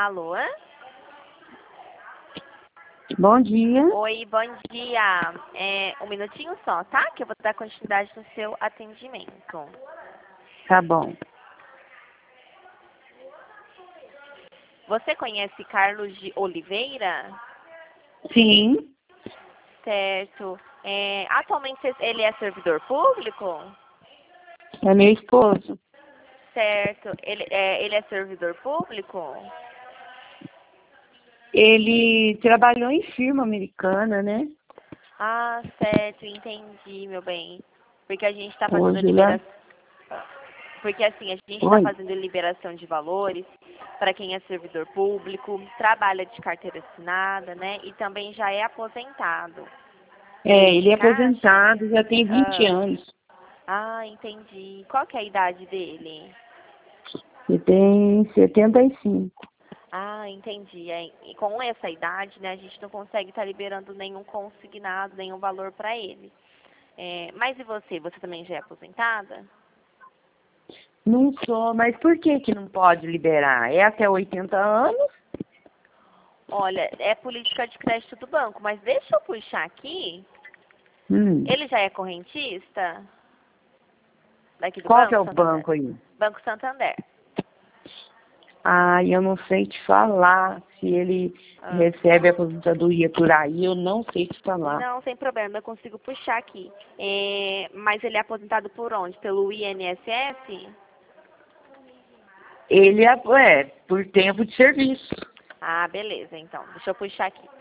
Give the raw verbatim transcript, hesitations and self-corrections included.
Alô? Bom dia. Oi, bom dia. É, um minutinho só, tá? Que eu vou dar continuidade no seu atendimento. Tá bom. Você conhece Carlos de Oliveira? Sim, Certo. É, atualmente ele é servidor público? é meu esposo. Certo. Ele é, ele é servidor público? Ele trabalhou em firma americana, né? Ah, certo, entendi, meu bem. Porque a gente está fazendo Hoje ele é... liberação. Porque assim, a gente está Oi. fazendo liberação de valores para quem é servidor público, trabalha de carteira assinada, né? E também já é aposentado. É, Se ele é encaixa? aposentado, já tem vinte Ah, anos. ah, entendi. Qual que é a idade dele? Ele tem setenta e cinco. Ah, entendi. É, e com essa idade, né, a gente não consegue estar liberando nenhum consignado, nenhum valor para ele. É, mas e você? Você também já é aposentada? Não sou, mas por que que não pode liberar? É até oitenta anos? Olha, é política de crédito do banco, mas deixa eu puxar aqui. Hum. Ele já é correntista? Daqui do Qual que é Banco o Santander? banco aí? Banco Santander. Ah, eu não sei te falar se ele Ah, recebe a aposentadoria por aí, eu não sei te falar. não, sem problema, eu consigo puxar aqui. É, mas ele é aposentado por onde? Pelo I N S S? Ele é, é por tempo de serviço. Ah, beleza, então. Deixa eu puxar aqui.